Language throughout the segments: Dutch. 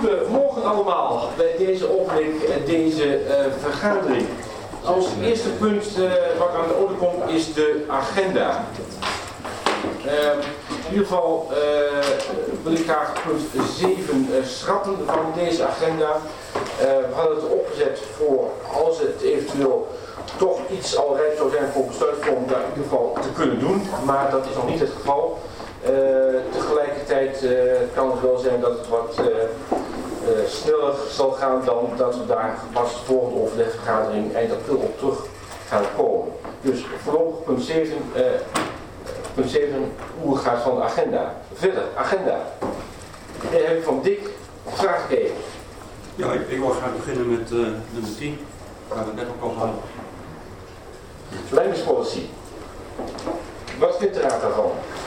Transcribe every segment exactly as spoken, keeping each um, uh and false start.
Goedemorgen allemaal bij deze opening en deze uh, vergadering. Als eerste punt uh, wat aan de orde komt is de agenda. Uh, in ieder geval uh, wil ik graag punt zeven uh, schrappen van deze agenda. Uh, we hadden het opgezet voor als het eventueel toch iets al rijp zou zijn voor besluitvorming, daar in ieder geval te kunnen doen, maar dat is nog niet het geval. Uh, tegelijkertijd uh, kan het wel zijn dat het wat uh, uh, sneller zal gaan dan dat we daar pas de volgende overlegvergadering eind april op terug gaan komen. Dus voorlopig punt zeven, uh, punt zeven hoe het gaat van de agenda. Verder, agenda. En heb ik van Dick vraag gegeven. Ja, ik, ik wil graag beginnen met uh, nummer tien, waar we het net ook al hadden. Leidingspolicy. Wat vindt de raad daarvan?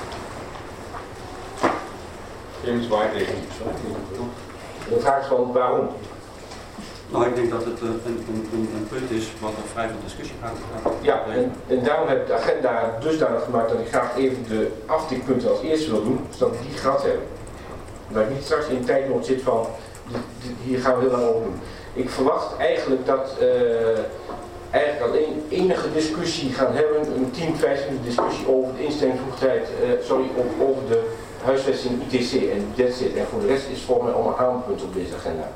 Geen zwaar tegen. De vraag is van waarom? Nou, ik denk dat het uh, een, een, een punt is wat nog vrij veel discussie gaat. Ja, en, en daarom heb ik de agenda dusdanig gemaakt dat ik graag even de aftikpunten als eerste wil doen, zodat we die gehad hebben. Dat ik niet straks in tijdnood zit van, hier gaan we heel lang over doen. Ik verwacht eigenlijk dat uh, eigenlijk alleen enige discussie gaan hebben, een tien, vijftien minuten discussie over de instellingsbevoegdheid, uh, sorry, over de huisvesting I T C en that's it. En voor de rest is het volgens mij allemaal aanpunt op deze agenda.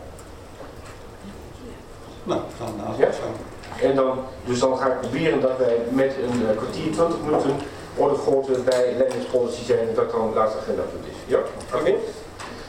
Nou, dan naast ja? zo. En dan, dus dan ga ik proberen dat wij met een uh, kwartier, twintig minuten orde grootte bij leidingspolicy zijn en dat dan het laatste agendapunt is. Ja? Oké? Okay.